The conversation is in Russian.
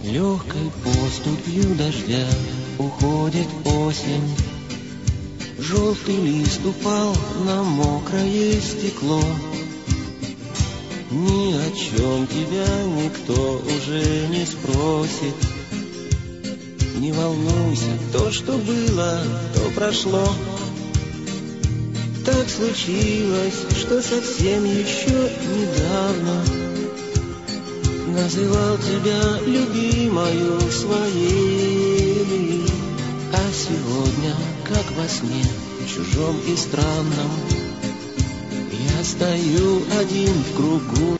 Легкой поступью дождя уходит осень. Желтый лист упал на мокрое стекло. Ни о чем тебя никто уже не спросит. Не волнуйся, то, что было, то прошло. Так случилось, что совсем еще недавно называл тебя любимою своей. А сегодня, как во сне, чужом и странном, я стою один в кругу.